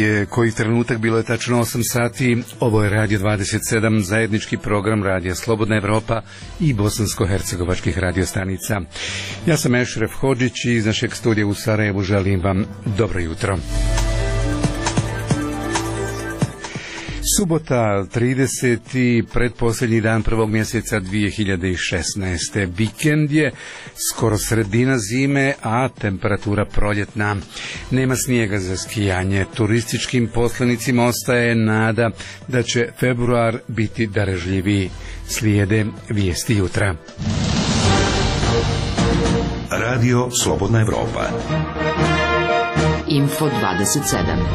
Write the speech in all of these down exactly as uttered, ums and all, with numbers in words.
je koji trenutak, bilo je tačno osam sati. Ovo je Radio dvadeset sedam, zajednički program Radija Slobodna Evropa i bosansko-hercegovačkih radiostanica. Ja sam Ešref Hodžić i iz našeg studija u Sarajevu želim vam dobro jutro. Subota, trideseti pretposljednji dan prvog mjeseca dvije hiljade šesnaeste. Vikend je, skoro sredina zime, a temperatura proljetna. Nema snijega za skijanje. Turističkim poslenicima ostaje nada da će februar biti darežljiviji. Slijede vijesti jutra. Radio Slobodna Evropa. Info dvadeset sedam.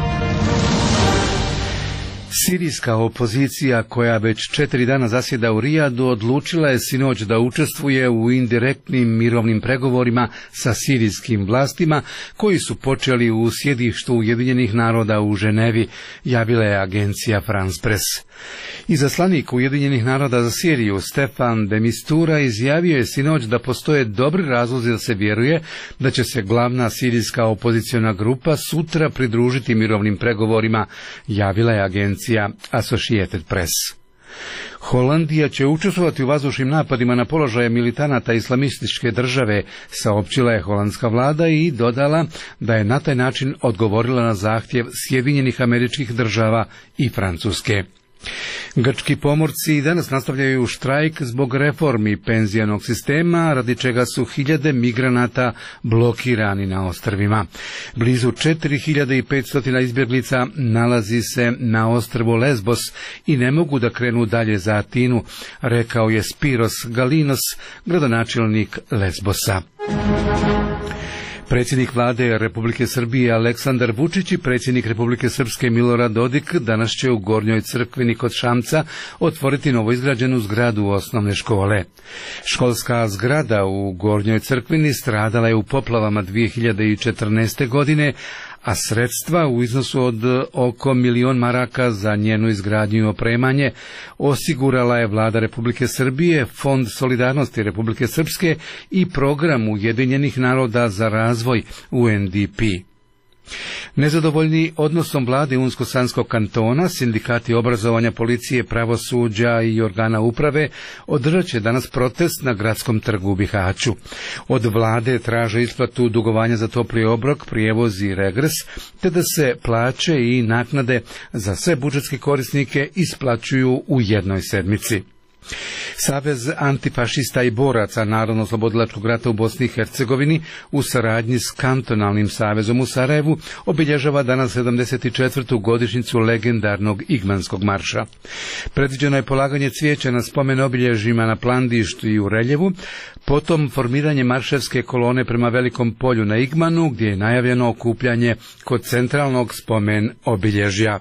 Sirijska opozicija, koja već četiri dana zasjeda u Rijadu, odlučila je sinoć da učestvuje u indirektnim mirovnim pregovorima sa sirijskim vlastima, koji su počeli u sjedištu Ujedinjenih naroda u Ženevi, javila je agencija France Press. Izaslanik Ujedinjenih naroda za Siriju, Stefan de Mistura, izjavio je sinoć da postoje dobri razlozi da se vjeruje da će se glavna sirijska opoziciona grupa sutra pridružiti mirovnim pregovorima, javila je agencija Associated Press. Holandija će učestvovati u vazdušnim napadima na položaje militanata islamističke države, saopćila je holandska vlada i dodala da je na taj način odgovorila na zahtjev Sjedinjenih Američkih Država i Francuske. Grčki pomorci danas nastavljaju štrajk zbog reformi penzijanog sistema, radi čega su hiljade migranata blokirani na ostrvima. Blizu četiri hiljade petsto izbjeglica nalazi se na ostrvu Lesbos i ne mogu da krenu dalje za Atinu, rekao je Spiros Galinos, gradonačelnik Lesbosa. Predsjednik vlade Republike Srbije Aleksandar Vučić i predsjednik Republike Srpske Milorad Dodik danas će u Gornjoj crkveni kod Šamca otvoriti novoizgrađenu zgradu osnovne škole. Školska zgrada u Gornjoj crkveni stradala je u poplavama dvije hiljade četrnaeste. godine, a sredstva u iznosu od oko milion maraka za njenu izgradnju i opremanje osigurala je vlada Republike Srbije, Fond solidarnosti Republike Srpske i program Ujedinjenih naroda za razvoj U N D P. Nezadovoljni odnosom vlade Unsko-Sanskog kantona, sindikati obrazovanja, policije, pravosuđa i organa uprave održat će danas protest na gradskom trgu u Bihaću. Od vlade traže isplatu dugovanja za topli obrok, prijevoz i regres, te da se plaće i naknade za sve budžetske korisnike isplaćuju u jednoj sedmici. Savez antifašista i boraca Narodno-oslobodilačkog rata u Bosni i Hercegovini u saradnji s kantonalnim savezom u Sarajevu obilježava danas sedamdeset četvrtu godišnjicu legendarnog Igmanskog marša. Predviđeno je polaganje cvijeća na spomen obilježjima na Plandištu i u Reljevu, potom formiranje marševske kolone prema Velikom polju na Igmanu, gdje je najavljeno okupljanje kod centralnog spomen obilježja.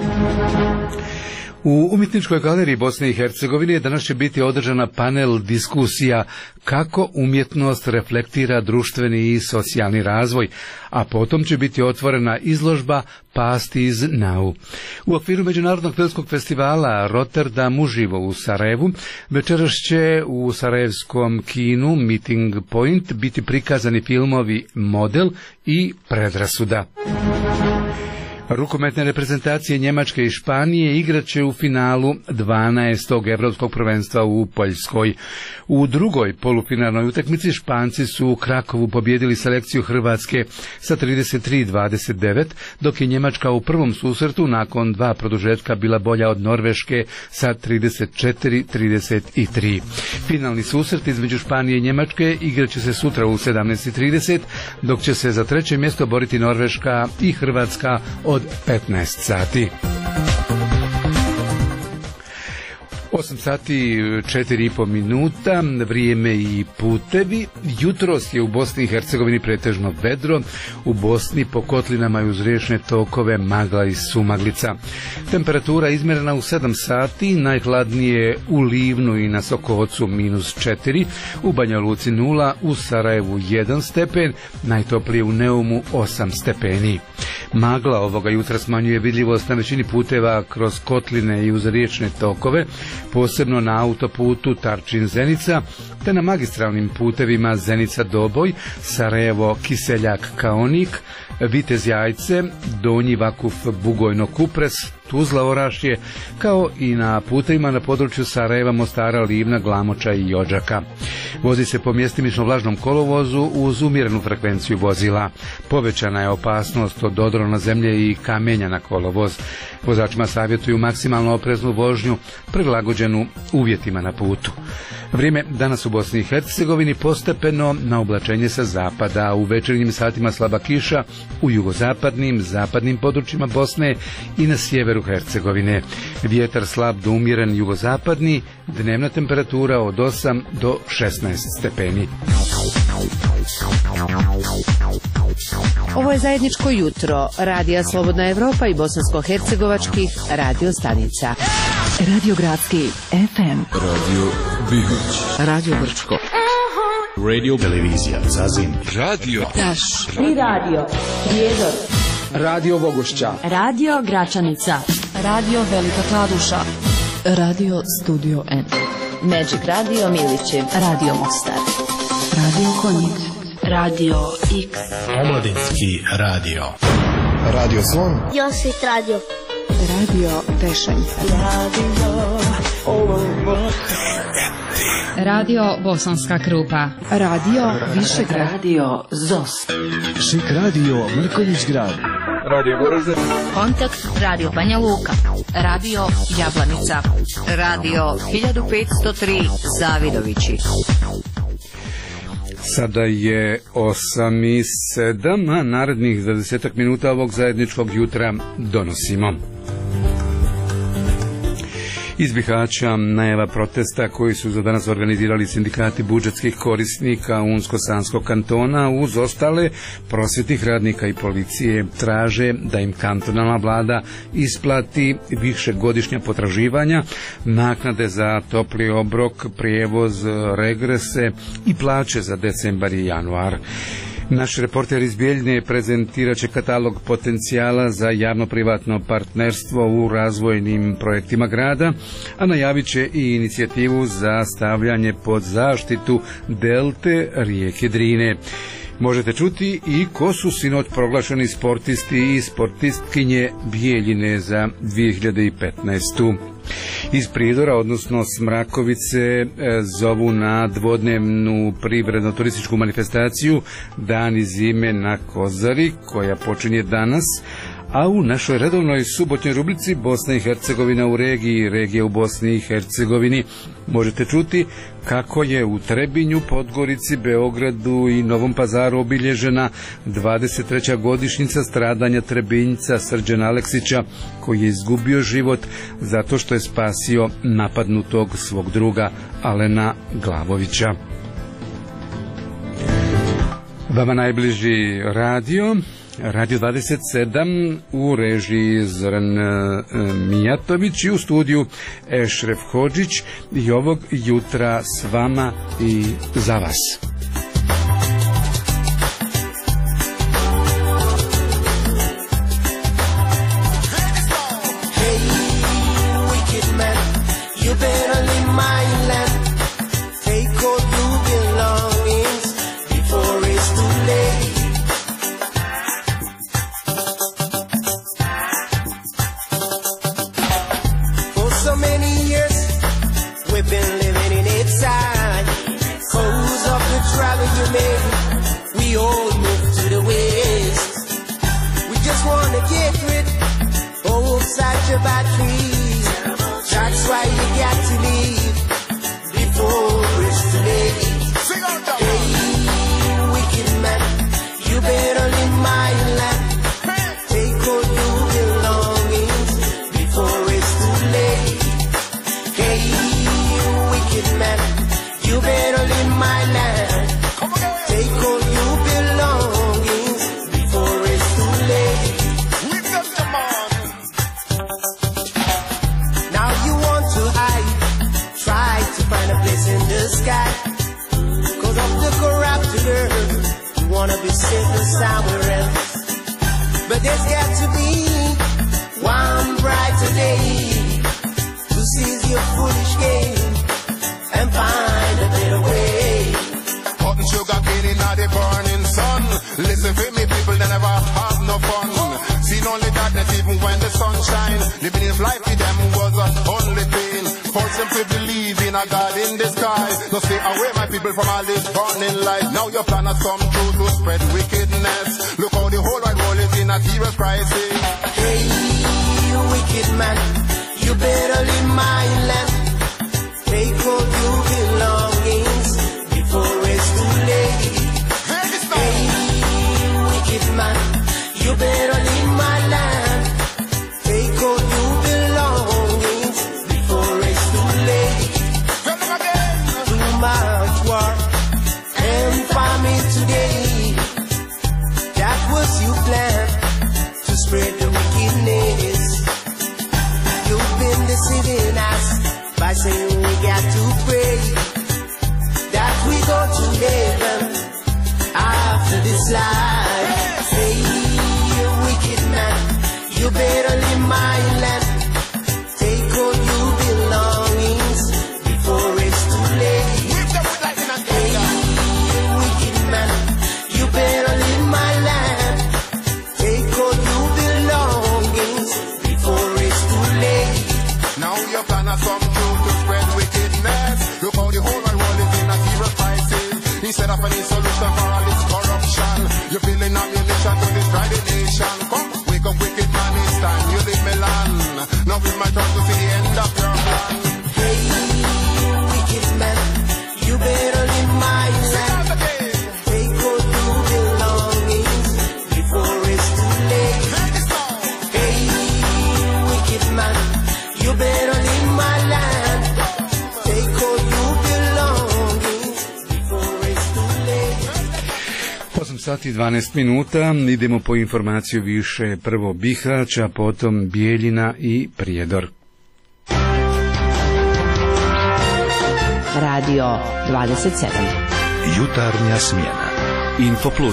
U Umjetničkoj galeriji Bosne i Hercegovine danas će biti održana panel diskusija kako umjetnost reflektira društveni i socijalni razvoj, a potom će biti otvorena izložba Past is Now. U okviru Međunarodnog filmskog festivala Rotterdam uživo u Sarajevu večeras će u sarajevskom kinu Meeting Point biti prikazani filmovi Model i Predrasuda. Rukometne reprezentacije Njemačke i Španije igraće u finalu dvanaestog evropskog prvenstva u Poljskoj. U drugoj polufinalnoj utakmici Španci su u Krakovu pobijedili selekciju Hrvatske sa trideset tri dvadeset devet, dok je Njemačka u prvom susretu nakon dva produžetka bila bolja od Norveške sa trideset četiri trideset tri. Finalni susret između Španije i Njemačke igraće se sutra u sedamnaest trideset, dok će se za treće mjesto boriti Norveška i Hrvatska od petnaest sati. osam sati četiri i po minuta, vrijeme i putevi. Jutros je u Bosni i Hercegovini pretežno vedro, u Bosni po kotlinama i uz riječne tokove magla i sumaglica. Temperatura izmjerena u sedam sati, najhladnije u Livnu i na Sokocu minus četiri, u Banja Luci nula, u Sarajevu jedan stepen, najtoplije u Neumu osam stepeni. Magla ovoga jutra smanjuje vidljivost na većini puteva kroz kotline i uz riječne tokove, posebno na autoputu Tarčin-Zenica, te na magistralnim putevima Zenica-Doboj, Sarajevo-Kiseljak-Kaonik, Vitez Jajce, Donji Vakuf Bugojno Kupres, Tuzla Orašje, kao i na putevima na području Sarajeva, Mostara, Livna, Glamoča i Odžaka. Vozi se po mjestimično vlažnom kolovozu uz umjerenu frekvenciju vozila. Povećana je opasnost od odrona zemlje i kamenja na kolovoz. Vozačima savjetuju maksimalno opreznu vožnju, prilagođenu uvjetima na putu. Vrijeme danas u Bosni i Hercegovini postepeno na oblačenje sa zapada, u večernjim satima slaba kiša u jugozapadnim, zapadnim područjima Bosne i na sjeveru Hercegovine. Vjetar slab do umjeren jugozapadni, dnevna temperatura od osam do šesnaest stepeni. Ovo je zajedničko jutro Radija Slobodna Evropa i bosansko-hercegovačkih radio stanica. Radio Gradski F M, Radio Bihoć, Radio Brčko, Radio Televizija Zazin, Radio Taš I Radio Prijedor, Radio Vogošća, Radio Gračanica, Radio Velika Kladuša, Radio Studio N, Magic Radio Milići, Radio Mostar, Radio Konjic, Radio X, Omladinski radio, Radio Slon, Josip Radio, Radio Tešanj, Radio Bosanska Krupa, Radio Višegrad, Radio Zos, Šik Radio Mrkonjić Grad, Radio Goražde, Kontakt Radio Banja Luka, Radio Jablanica, Radio hiljadu petsto tri Zavidovići. Sada je osam i sedam, a narednih dvadeset minuta ovog zajedničkog jutra donosimo. Iz Bihaća najava protesta koji su za danas organizirali sindikati budžetskih korisnika Unsko-Sanskog kantona uz ostale prosvjetnih radnika i policije traže da im kantonalna vlada isplati višegodišnja potraživanja, naknade za topli obrok, prijevoz, regrese i plaće za decembar i januar. Naš reporter iz Bijeljine prezentirat će katalog potencijala za javno-privatno partnerstvo u razvojnim projektima grada, a najavit će i inicijativu za stavljanje pod zaštitu delte rijeke Drine. Možete čuti i ko su sinoć proglašeni sportisti i sportistkinje Bijeljine za dvije hiljade petnaestu. Iz Prijedora, odnosno Smrakovice, zovu na dvodnevnu privredno-turističku manifestaciju Dani zime na Kozari, koja počinje danas, a u našoj redovnoj subotnjoj rubrici Bosna i Hercegovina u regiji, regija u Bosni i Hercegovini, možete čuti kako je u Trebinju, Podgorici, Beogradu i Novom Pazaru obilježena dvadeset treća godišnjica stradanja Trebinjca Srđana Aleksića, koji je izgubio život zato što je spasio napadnutog svog druga Alena Glavovića. Vama najbliži radio, Radio dvadeset sedam u režiji Zoran Mijatović i u studiju Ešref Hodžić, i ovog jutra s vama i za vas. Listen for me, people, they never have even when the sun shines. Living his life with them was a only pain. Force them to believe in a God in the sky. So stay away, my people, from all this burning light. Now your plan has come true to spread wickedness. Look how the whole wide world is in a serious crisis. Hey, you wicked man, you better leave my land. Take all your belongings before it's too late. Hey, wicked man, you better leave my land. Take all your belongings before it's too late. Too much war and famine today. That was your plan, to spread the wickedness. You've been deceiving us by saying we got to pray that we go to heaven after this life. Hey, you wicked man, you better leave my land. Take all your belongings before it's too late. Hey, you wicked man, you better leave my land. Take all your belongings before it's too late. Now your plan has come true to spread wickedness. Look how the whole wide world is in a serious crisis. Instead of any solution for all this corruption, you're feeling ammunition to destroy the nation. Come, wake up, wicked man, it's time you leave Milan. Now it's my turn to see the end of your plan. Hey, wicked man, you better leave my land. Take all your belongings before it's too late. Hey, wicked man, you better leave my land. Take all your belongings before it's too late. osam sati i dvanaest minuta, idemo po informaciju više, prvo Bihać, a potom Bijeljina i Prijedor. Radio dvadeset sedam. Jutarnja smjena. Infoplus.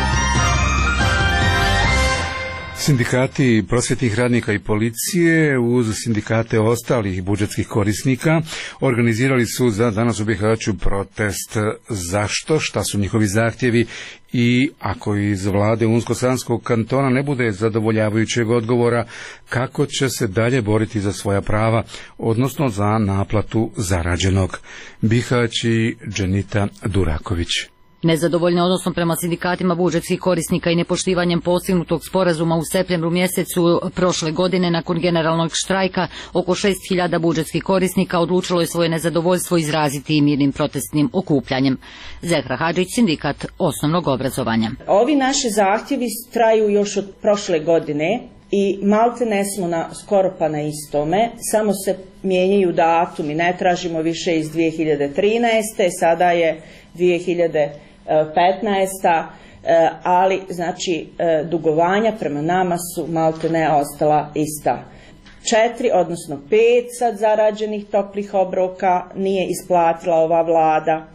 Sindikati prosvjetnih radnika i policije uz sindikate ostalih budžetskih korisnika organizirali su za danas u Bihaću protest. Zašto? Šta su njihovi zahtjevi? I ako iz vlade Unsko-Sanskog kantona ne bude zadovoljavajućeg odgovora, kako će se dalje boriti za svoja prava, odnosno za naplatu zarađenog? Bihać i Dženita Duraković. Nezadovoljne odnosom prema sindikatima budžetskih korisnika i nepoštivanjem postignutog sporazuma u septembru mjesecu prošle godine nakon generalnog štrajka, oko šest hiljada budžetskih korisnika odlučilo je svoje nezadovoljstvo izraziti i mirnim protestnim okupljanjem. Zehra Hadžić, sindikat osnovnog obrazovanja. Ovi naši zahtjevi traju još od prošle godine i malte ne smo na, skoro pa na istome, samo se mijenjaju datumi, ne tražimo više iz dvije hiljade trinaeste. sada je dvije hiljade petnaesta. ali znači dugovanja prema nama su malte ne ostala ista. Četiri, odnosno pet sad zarađenih toplih obroka nije isplatila ova vlada.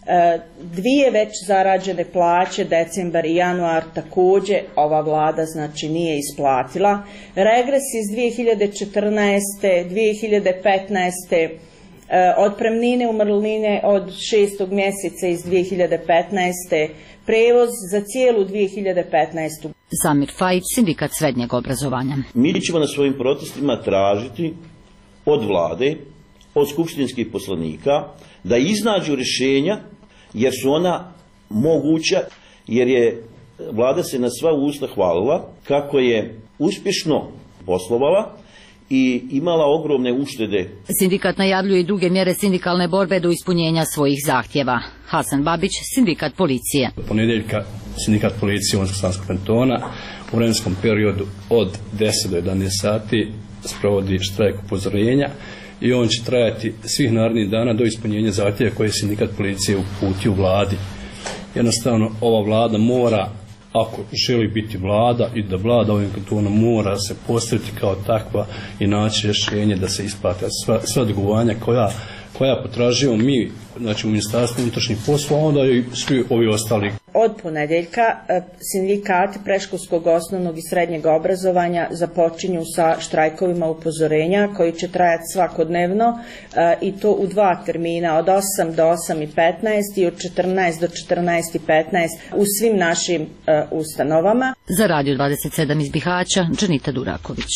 Dvije već zarađene plaće, decembar i januar, također ova vlada znači nije isplatila. Regres iz dvije hiljade četrnaeste. dvije hiljade petnaeste. Otpremnine umrline od šestog mjeseca iz dvije hiljade petnaeste. Prevoz za cijelu dvije hiljade petnaestu. Samir Fajić, sindikat srednjeg obrazovanja. Mi ćemo na svojim protestima tražiti od vlade, od skupštinskih poslanika da iznađu rješenja, jer su ona moguća, jer je vlada se na sva usta hvalila kako je uspješno poslovala i imala ogromne uštede. Sindikat najavljuje i druge mjere sindikalne borbe do ispunjenja svojih zahtjeva. Hasan Babić, sindikat policije. Ponedjeljka sindikat policije Unsko-Sanskog kantona u vremenskom periodu od deset do jedanaest sati sprovodi štrajk upozorenja i on će trajati svih narednih dana do ispunjenja zahtjeva koje je sindikat policije uputio vladi. Jednostavno ova vlada mora, ako želi biti vlada i da vlada ovim kantonom, mora se postaviti kao takva i naći rješenje da se isplate sva, sva dugovanja koja, koja potražujemo mi, znači u Ministarstvu unutrašnjih poslova, onda i svi ovi ostali. od ponedjeljka sindikati predškolskog, osnovnog i srednjeg obrazovanja započinju sa štrajkovima upozorenja koji će trajati svakodnevno i to u dva termina, od osam do osam i petnaest i od četrnaest do četrnaest i petnaest u svim našim ustanovama. Za Radio dvadeset sedam iz Bihaća, Dženita Duraković.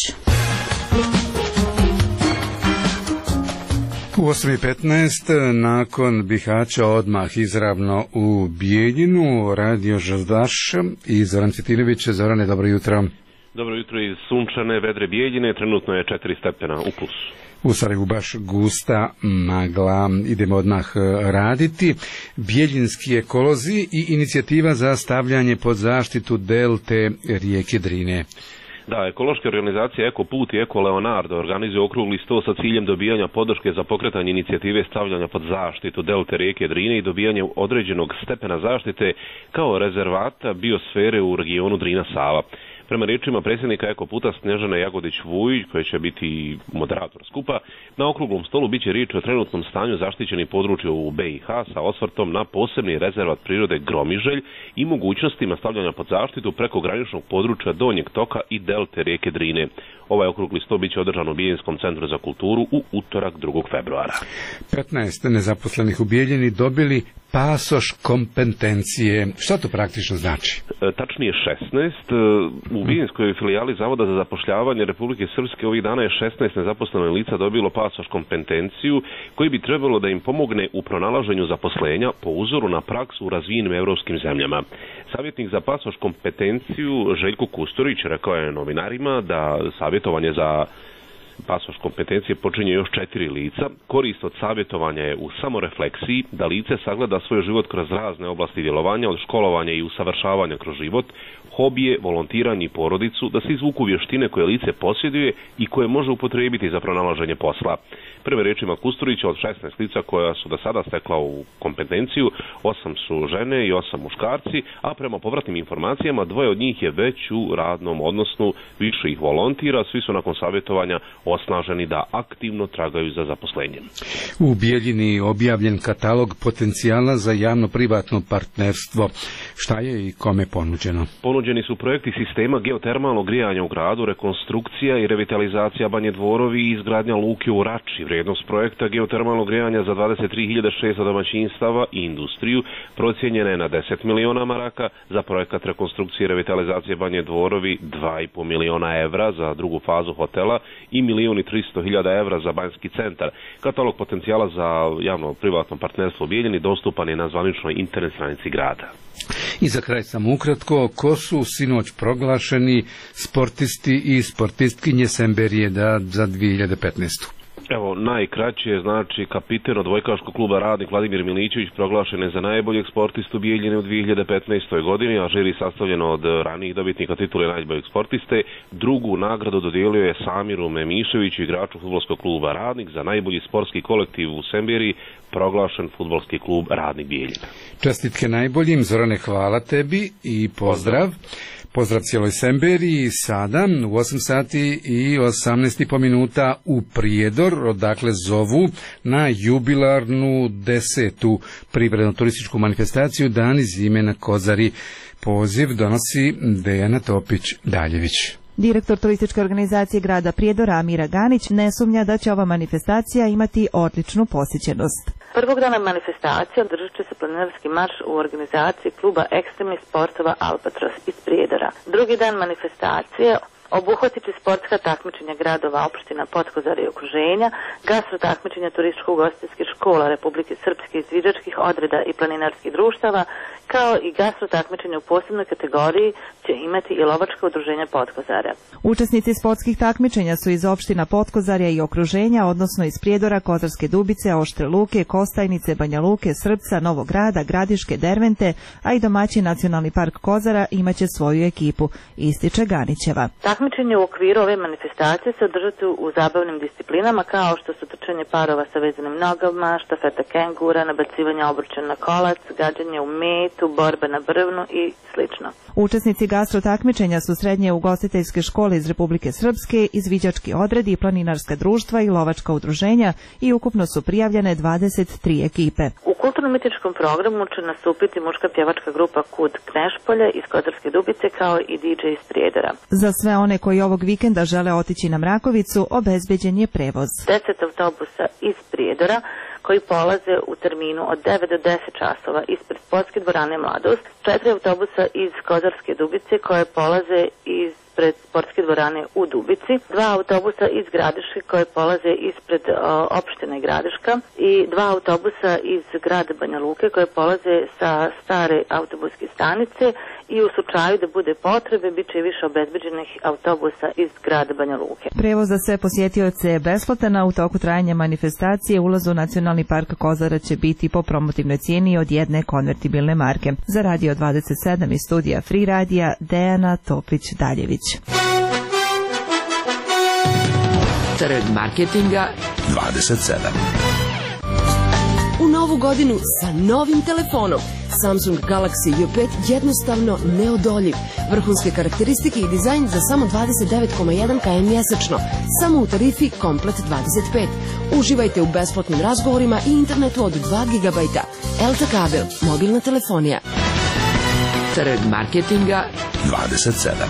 U osam i petnaest nakon Bihaća odmah izravno u Bijeljinu, Radio Žazdaš i Zoran Cvjetinović. Zorane, dobro jutro. Dobro jutro iz sunčane vedre Bijeljine, trenutno je četiri stepena u plusu. U Sarajevu baš gusta magla. Idemo odmah raditi. Bijeljinski ekolozi i inicijativa za stavljanje pod zaštitu delte rijeke Drine. Da, ekološke organizacije Eko Put i Eko Leonardo organizuju okrugli sto sa ciljem dobijanja podrške za pokretanje inicijative stavljanja pod zaštitu delte rijeke Drine i dobijanje određenog stepena zaštite kao rezervata biosfere u regionu Drina-Sava. Prema riječima predsjednika Eko Puta Snježane Jagodić-Vujić, koji će biti moderator skupa, na okruglom stolu bit će riječ o trenutnom stanju zaštićenih područja u B i H sa osvrtom na posebni rezervat prirode Gromiželj i mogućnostima stavljanja pod zaštitu preko graničnog područja Donjeg toka i delte rijeke Drine. Ovaj okrugli sto bit će održan u Bijeljskom centru za kulturu u utorak drugog februara. petnaest nezaposlenih u Bijeljini dobili pasoš kompetencije. Što to praktično znači? E, tačnije šesnaest. U Bijeljinskoj filijali Zavoda za zapošljavanje Republike Srpske ovih dana je šesnaest nezaposlenih lica dobilo pasoš kompetenciju koji bi trebalo da im pomogne u pronalaženju zaposlenja po uzoru na praksu u razvijenim europskim zemljama. Savjetnik za pasoš kompetenciju Željko Kusturić rekao je novinarima da savjetovanje za pasoš kompetencije počinje još četiri lica. Korist od savjetovanja je u samorefleksiji, da lice sagleda svoj život kroz razne oblasti djelovanja, od školovanja i usavršavanja kroz život, hobije, volontiranje i porodicu, da se izvuku vještine koje lice posjeduje i koje može upotrijebiti za pronalaženje posla. Prve rečima Kusturića, od šesnaest lica koja su do sada stekla u kompetenciju, osam su žene i osam muškarci, a prema povratnim informacijama dvoje od njih je već u radnom odnosu, više ih volontira, svi su nakon savjetovanja osnaženi da aktivno tragaju za zaposlenjem. U Bijeljini objavljen katalog potencijala za javno-privatno partnerstvo. Šta je i kome ponuđeno? Ponuđeni su projekti sistema geotermalnog grijanja u gradu, rekonstrukcija i revitalizacija Banje Dvorovi i izgradnja luke u Rači. Vrijednost projekta geotermalnog grijanja za dvadeset tri hiljade šesto domaćinstava i industriju procijenjena je na deset miliona maraka, za projekat rekonstrukcije i revitalizacije Banje Dvorovi dva i po miliona evra za drugu fazu hotela i milijun i tristo hiljada evra za banjski centar. Katalog potencijala za javno-privatno partnerstvo u Bijeljini dostupan je na zvaničnoj internet stranici grada. I za kraj samo ukratko, ko su sinoć proglašeni sportisti i sportistkinje Semberijeda za dvije hiljade petnaestu? Evo, najkraće, znači kapiten odbojkaškog kluba Radnik Vladimir Milićević proglašen je za najboljeg sportistu Bijeljine u dvije hiljade petnaestoj godini, a žiri sastavljeno od ranijih dobitnika titule najboljeg sportiste. Drugu nagradu dodijelio je Samiru Memiševiću, igraču fudbalskog kluba Radnik, za najbolji sportski kolektiv u Semberiji, proglašen fudbalski klub Radnik Bijeljina. Čestitke najboljim, Zorane, hvala tebi i pozdrav. Pozdrav cijeloj Semberiji. Sada u osam sati i osamnaest i po minuta u Prijedor, odakle zovu na jubilarnu desetu privredno-turističku manifestaciju Dan iz imena Kozari. Poziv donosi Dejana Topić-Daljević. Direktor turističke organizacije grada Prijedora Amira Ganić ne sumnja da će ova manifestacija imati odličnu posjećenost. Prvog dana manifestacije održat će se planinarski marš u organizaciji kluba ekstremnih sportova Albatros iz Prijedora. Drugi dan manifestacije obuhvatit će sportska takmičenja gradova, opština Potkozara i okruženja, gastro takmičenja turističko-ugostiteljskih škola Republike Srpske, izviđačkih odreda i planinarskih društava, kao i gastro takmičenja u posebnoj kategoriji će imati i lovačka udruženja Potkozara. Učesnici sportskih takmičenja su iz opština Potkozarja i okruženja, odnosno iz Prijedora, Kozarske Dubice, Oštre Luke, Kostajnice, Banja Luke, Srpca, Novog Grada, Gradiške, Dervente, a i domaći Nacionalni park Kozara imaće svoju ekipu, ističe Ganićeva. Takmičenje u okviru ove manifestacije se održati u zabavnim disciplinama kao što su trčanje parova sa vezanim nogama, štafeta kengura, nabacivanje obruča na kolac, gađanje u metu, borba na brvnu i slično. Učesnici gastro takmičenja su srednje ugostiteljske škole iz Republike Srpske, izviđački odredi, planinarska društva i lovačka udruženja i ukupno su prijavljene dvadeset tri ekipe. U kulturno-umjetničkom programu će nastupiti muška pjevačka grupa Kud Knešpolje iz Kozarske Dubice kao i D J iz Prijedora. Za sve one koji ovog vikenda žele otići na Mrakovicu, obezbeđen je prevoz. deset autobusa iz Prijedora koji polaze u terminu od devet do deset časova ispred sportske dvorane Mladost, četiri autobusa iz Kozarske Dubice koje polaze iz ispred sportske dvorane u Dubici, dva autobusa iz Gradiške koje polaze ispred o, opštine Gradiška i dva autobusa iz grada Banja Luke koje polaze sa stare autobuske stanice i u slučaju da bude potrebe bit će više obezbeđenih autobusa iz grada Banja Luke. Prevoz za sve posjetioce je besplatan, a u toku trajanja manifestacije ulaz u Nacionalni park Kozara će biti po promotivnoj cijeni od jedne konvertibilne marke. Za Radio dvadeset sedam iz studija Free Radija, Dejana Toplić-Daljević. Trg marketinga dvadeset sedam. U novu godinu sa novim telefonom. Samsung Galaxy J pet jednostavno neodoljiv. Vrhunske karakteristike i dizajn za samo dvadeset devet zarez jedan kilometara mjesečno. Samo u tarifi Komplet dvadeset pet. Uživajte u besplatnim razgovorima i internetu od dva gigabajta. Elta kabel, mobilna telefonija. Trg marketinga dvadeset sedam.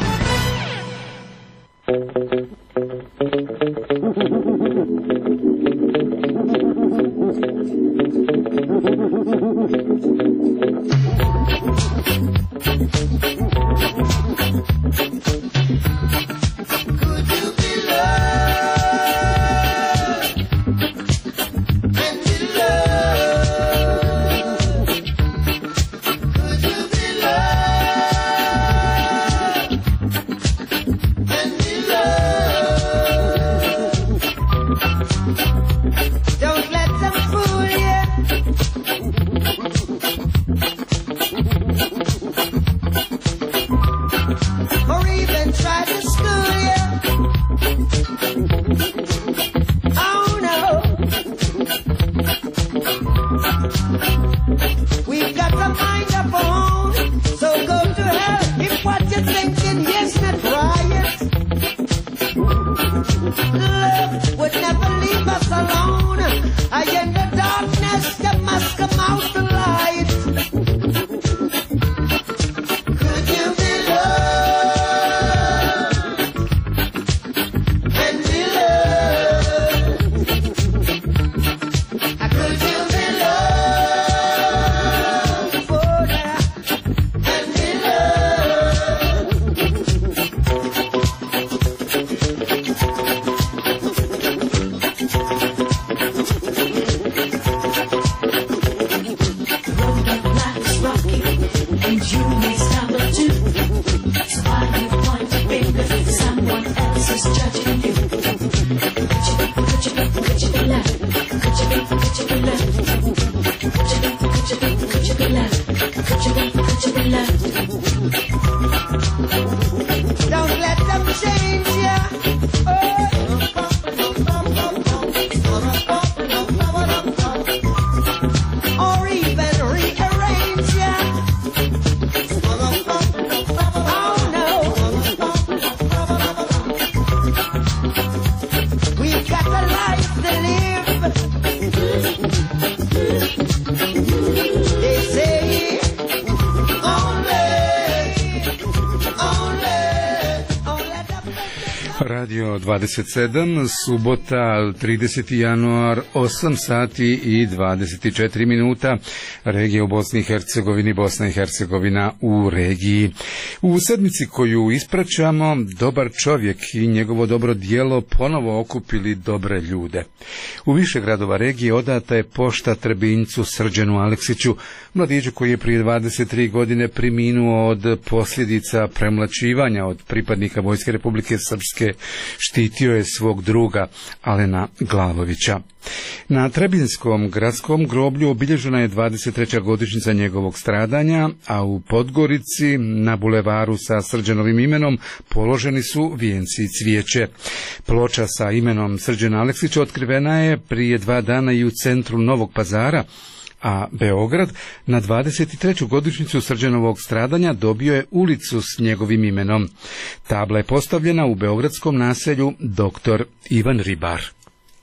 Radio dvadeset sedam, subota, trideseti januar, osam sati i dvadeset četiri minuta, regija u Bosni i Hercegovini, Bosna i Hercegovina u regiji. U sedmici koju ispraćamo, dobar čovjek i njegovo dobro djelo ponovo okupili dobre ljude. U više gradova regije odata je pošta Trebinjcu Srđanu Aleksiću, mladiću koji je prije dvadeset tri godine preminuo od posljedica premlaćivanja od pripadnika Vojske Republike Srpske. Štitio je svog druga Alena Glavovića. Na Trebinjskom gradskom groblju obilježena je dvadeset treća godišnjica njegovog stradanja, a u Podgorici na bulevaru sa Srđanovim imenom položeni su vijenci i cvijeće. Ploča sa imenom Srđana Aleksića otkrivena je prije dva dana i u centru Novog Pazara, a Beograd na dvadeset treću godišnjicu Srđanovog stradanja dobio je ulicu s njegovim imenom. Tabla je postavljena u beogradskom naselju doktor Ivan Ribar.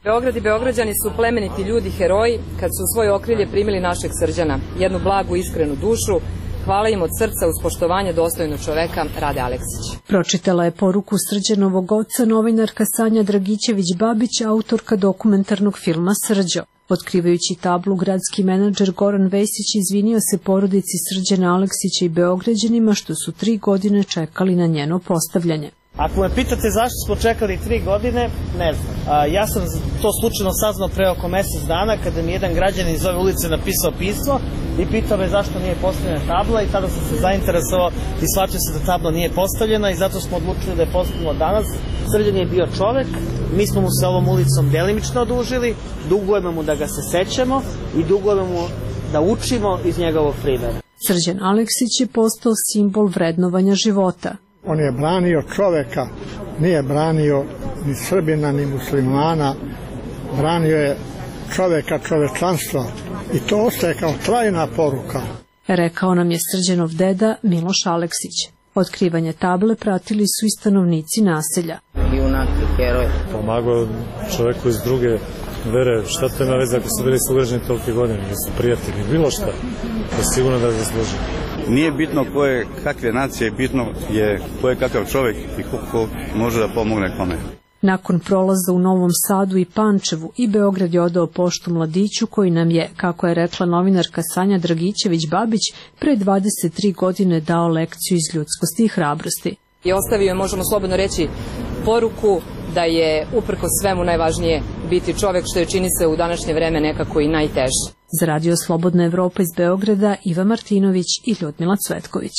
Beograd i Beograđani su plemeniti ljudi, heroji, kad su u svoje okrilje primili našeg Srđana, jednu blagu, iskrenu dušu. Hvala im od srca uz poštovanje dostojnog čoveka, Rade Aleksić. Pročitala je poruku Srđanovog oca novinarka Sanja Dragićević-Babić, autorka dokumentarnog filma Srđo. Otkrivajući tablu, gradski menadžer Goran Vesić izvinio se porodici Srđana Aleksića i Beograđanima što su tri godine čekali na njeno postavljanje. Ako me pitate zašto smo čekali tri godine, ne znam. A, ja sam to slučajno saznao pre oko mesec dana kada mi jedan građanin iz ove ulice napisao pismo i pitao me zašto nije postavljena tabla i tada sam se zainteresovao i shvatio se da tabla nije postavljena i zato smo odlučili da je postavimo danas. Srđan je bio čovek, mi smo mu se ovom ulicom delimično odužili, dugujemo mu da ga se sećamo i dugujemo mu da učimo iz njegovog primjera. Srđan Aleksić je postao simbol vrednovanja života. On je branio čoveka, nije branio ni Srbina, ni muslimana, branio je čoveka, čovečanstva i to ostaje kao trajna poruka. Rekao nam je Srđanov deda Miloš Aleksić. Otkrivanje table pratili su i stanovnici naselja. Junak i heroj. Pomagao čoveku iz druge vere, šta to ima veze ako su bili sugrađani tolike godine, da su prijatelji, bilo šta, da sigurno da zasluži. Nije bitno ko je kakve nacije, bitno je ko je kakav čovjek i ko može da pomogne kome. Nakon prolaza u Novom Sadu i Pančevu i Beograd je odao poštu mladiću koji nam je, kako je rekla novinarka Sanja Dragićević-Babić, pre dvadeset tri godine dao lekciju iz ljudskosti i hrabrosti. I ostavio je, možemo slobodno reći, poruku da je uprkos svemu najvažnije biti čovek, što je čini se u današnje vreme nekako i najteže. Za Radio Slobodna Evropa iz Beograda, Iva Martinović i Ljudmila Cvetković.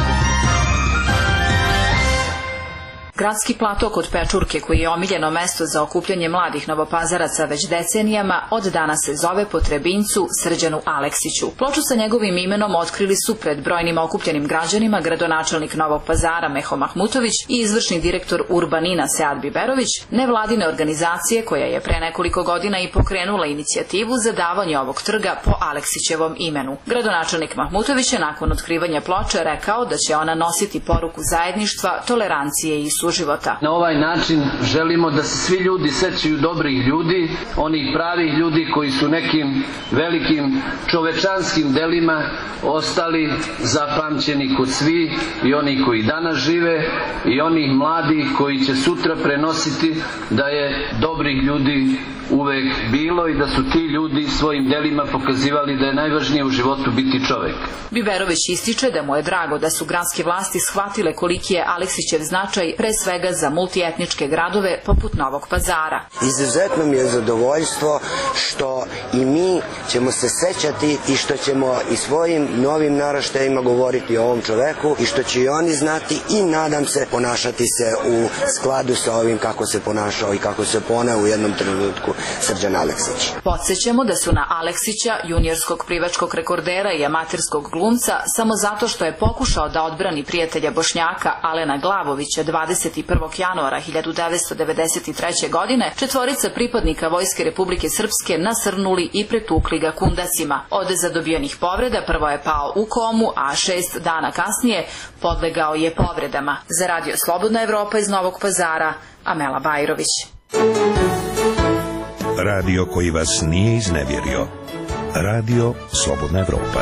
Gradski plato kod Pečurke, koji je omiljeno mesto za okupljanje mladih novopazaraca već decenijama, od danas se zove po Trebinjcu Srđanu Aleksiću. Ploču sa njegovim imenom otkrili su pred brojnim okupljenim građanima gradonačelnik Novog Pazara Meho Mahmutović i izvršni direktor Urbanina Sead Biberović, nevladine organizacije koja je pre nekoliko godina i pokrenula inicijativu za davanje ovog trga po Aleksićevom imenu. Gradonačelnik Mahmutović je nakon otkrivanja ploče rekao da će ona nositi poruku zajedništva, tolerancije i suživota. Na ovaj način želimo da se svi ljudi sećaju dobrih ljudi, onih pravih ljudi koji su nekim velikim čovečanskim delima ostali zapamćeni kod svi, i oni koji danas žive i onih mladih koji će sutra prenositi da je dobrih ljudi uvek bilo i da su ti ljudi svojim delima pokazivali da je najvažnije u životu biti čovek. Biberović ističe da mu je drago da su gradske vlasti shvatile koliki je Aleksićev značaj pre svega za multietničke gradove poput Novog Pazara. Izuzetno mi je zadovoljstvo što i mi ćemo se sećati i što ćemo i svojim novim naraštajima govoriti o ovom čoveku i što će i oni znati i nadam se ponašati se u skladu sa ovim kako se ponašao i kako se poneo u jednom trenutku Srđan Aleksić. Podsjećamo da su na Aleksića, juniorskog plivačkog rekordera i amaterskog glumca, samo zato što je pokušao da odbrani prijatelja Bošnjaka Alena Glavovića dvadeset prvog januara hiljadu devetsto devedeset treće. godine, četvorica pripadnika Vojske Republike Srpske nasrnuli i pretukli ga kundacima. Od zadobijenih povreda prvo je pao u komu, a šest dana kasnije podlegao je povredama. Za Radio Slobodna Evropa iz Novog Pazara, Amela Bajrović. Radio koji vas nije iznevjerio. Radio Slobodna Evropa.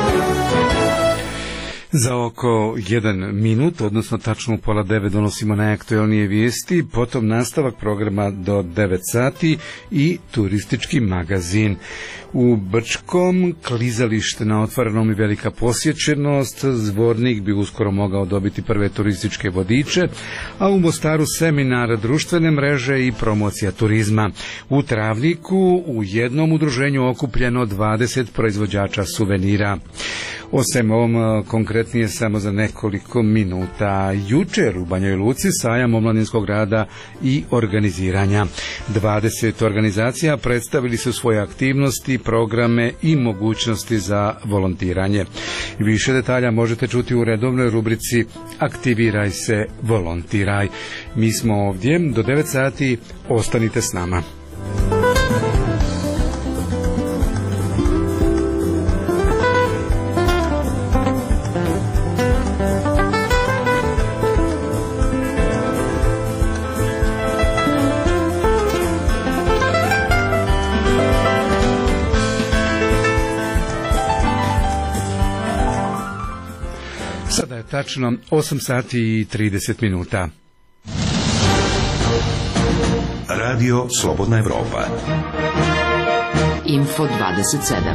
Za oko jedan minut, odnosno tačno u pola devet, donosimo najaktuelnije vijesti, potom nastavak programa do devet sati i turistički magazin. U Brčkom klizalište na otvorenom i velika posjećenost, Zvornik bi uskoro mogao dobiti prve turističke vodiče, a u Mostaru seminar društvene mreže i promocija turizma. U Travniku u jednom udruženju okupljeno dvadeset proizvođača suvenira. Osim ovom konkretnije samo za nekoliko minuta. Jučer u Banjoj Luci sajam omladinskog rada i organiziranja. dvadeset organizacija predstavili su svoje aktivnosti, programe i mogućnosti za volontiranje. Više detalja možete čuti u redovnoj rubrici Aktiviraj se, volontiraj. Mi smo ovdje do devet sati, ostanite s nama. tačno osam sati i trideset minuta. Radio Slobodna Evropa. Info dvadeset sedam.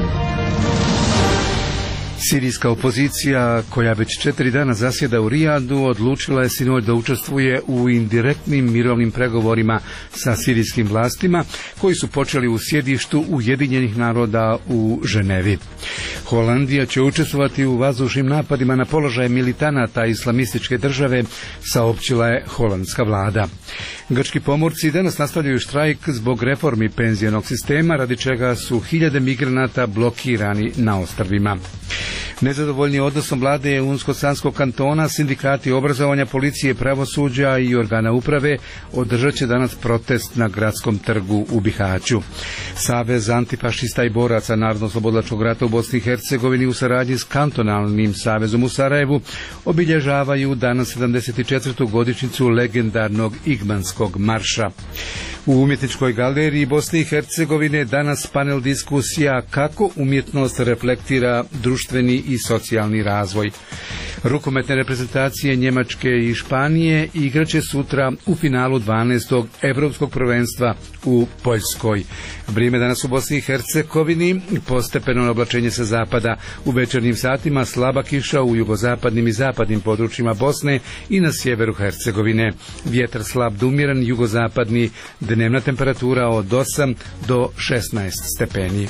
Sirijska opozicija, koja već četiri dana zasjeda u Rijadu, odlučila je sinoć da učestvuje u indirektnim mirovnim pregovorima sa sirijskim vlastima, koji su počeli u sjedištu Ujedinjenih naroda u Ženevi. Holandija će učestvovati u vazdušnim napadima na položaje militanata islamističke države, saopćila je holandska vlada. Grčki pomorci danas nastavljaju štrajk zbog reformi penzionog sistema, radi čega su hiljade migranata blokirani na ostrvima. Nezadovoljni odnosom vlade Unsko-Sanskog kantona, sindikati obrazovanja, policije, pravosuđa i organa uprave održat će danas protest na gradskom trgu u Bihaću. Savez antifašista i boraca Narodno-slobodilačkog rata u Bosni i Hercegovini u saradnji s kantonalnim savezom u Sarajevu obilježavaju danas sedamdeset četvrtu godišnjicu legendarnog Igmanskog marša. U umjetničkoj galeriji Bosne i Hercegovine danas panel diskusija kako umjetnost reflektira društveni i socijalni razvoj. Rukometne reprezentacije Njemačke i Španije igraće sutra u finalu dvanaestog Evropskog prvenstva u Poljskoj. Vrijeme danas u Bosni i Hercegovini, postepeno oblačenje sa zapada, u večernjim satima slaba kiša u jugozapadnim i zapadnim područjima Bosne i na sjeveru Hercegovine. Vjetar slab do umjeren jugozapadni, dnevna temperatura od osam do šesnaest stepeni.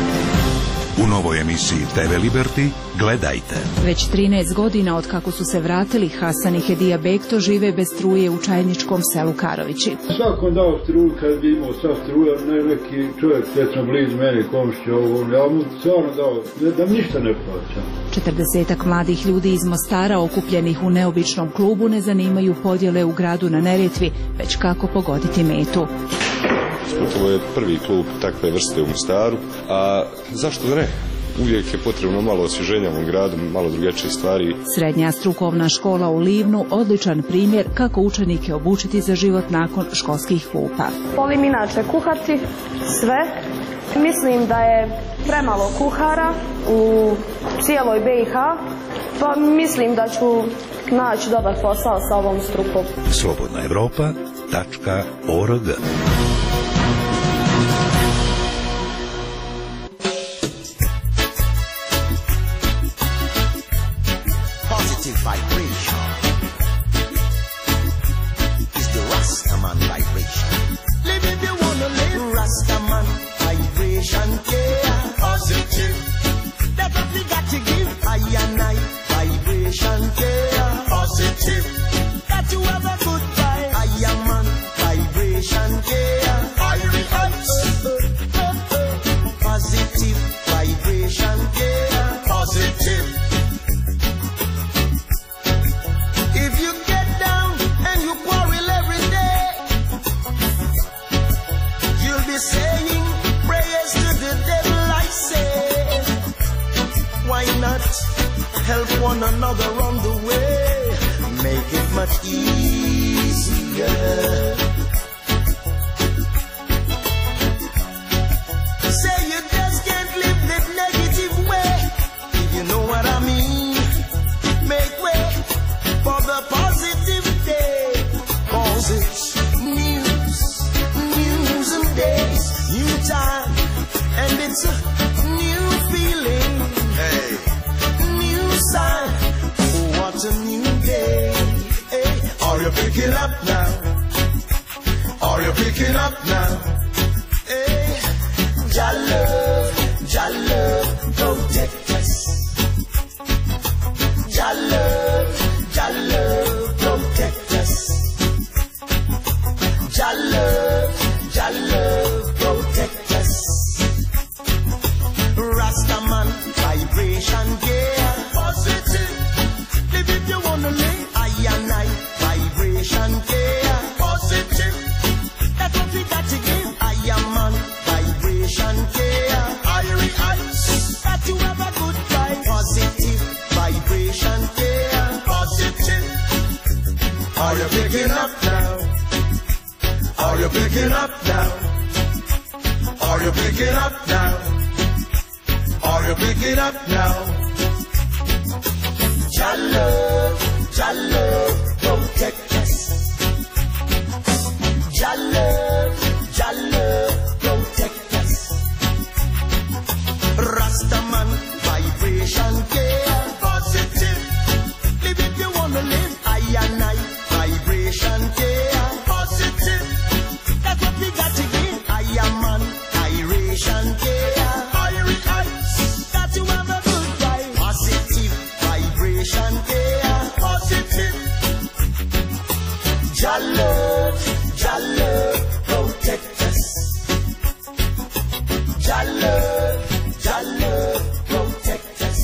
U novoj emisiji te ve Liberty gledajte. Već trinaest godina od kako su se vratili Hasan i Hedija Bekto žive bez struje u čajničkom selu Karovići. Svakom dao struju kad bi imao sva struja, neki čovjek vječno blizu mene, komšće ovo, ja mu stvarno dao, da ništa ne plaćam. Četrdesetak mladih ljudi iz Mostara okupljenih u neobičnom klubu ne zanimaju podjele u gradu na Neretvi, već kako pogoditi metu. Ovo je prvi klub takve vrste u Mostaru, a zašto da ne? Uvijek je potrebno malo osvježenja u gradu, malo drugačije stvari. Srednja strukovna škola u Livnu odličan primjer kako učenike obučiti za život nakon školskih klupa. Volim inače kuhati sve. Mislim da je premalo kuhara u cijeloj be i ha, pa mislim da ću naći dobar posao sa ovom strukom. slobodna evropa tačka org. Are you picking up now? Your love Jah love protect us. Jah love, Jah love protect us. Rastaman vibration care positive. Live if you wanna live. I and I vibration care positive. That's what we got to give. I am man vibration care. Irish ice. Got to have a good vibe. Positive vibration care positive. Jah love, Jah love protect us. Jah love, Jah love protect us.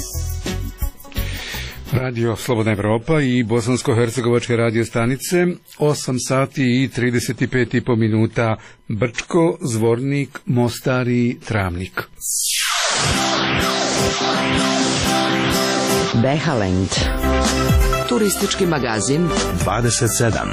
Radio Slobodna Evropa i bosansko-hercegovačke radio stanice, osam sati i trideset pet i po minuta, Brčko, Zvornik, Mostar i Travnik. Behaland. Turistički magazin dvadeset sedam.